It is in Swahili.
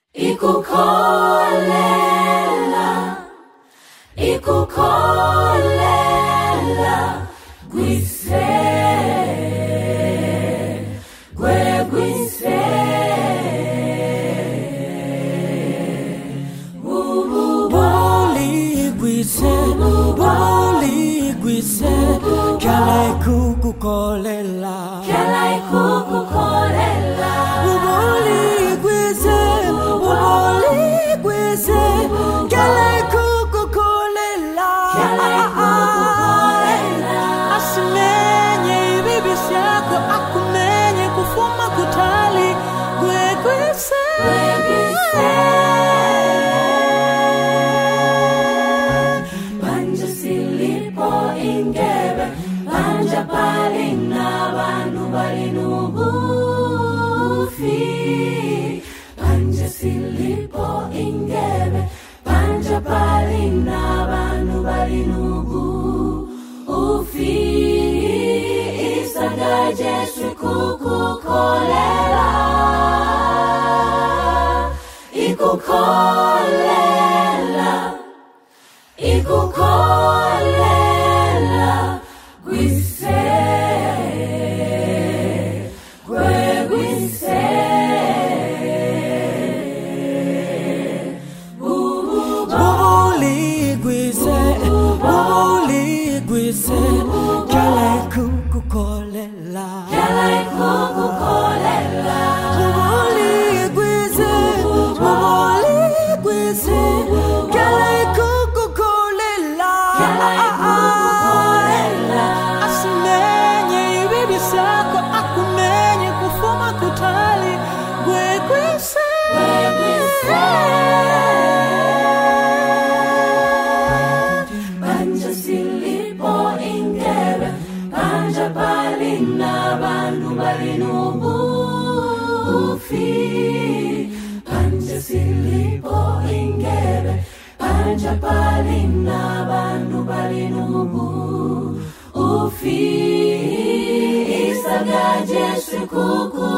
Ikukolela gwise gwise Boli gwise Kala ikukolela Boli gwise Kala ikukolela Asimenye ibibisi yako akumenye kufuma kutali gwise Banja silipo ingebe Banja palina bantu balinubufi Banja silipo ingebe Banja palina bantu balinubufi Isaga Jesu kukukolela Ikukolela gwise gwise Boli gwise Kala ikukolela Boli gwise Kala ikukolela Asimenye ibibisi yako akumenye kufuma kutali gwise Banja silipo ingebe Banja palina bantu balinubufi Banja silipo ingebe Banja palina bantu balinubufi Isaga Jesu kuku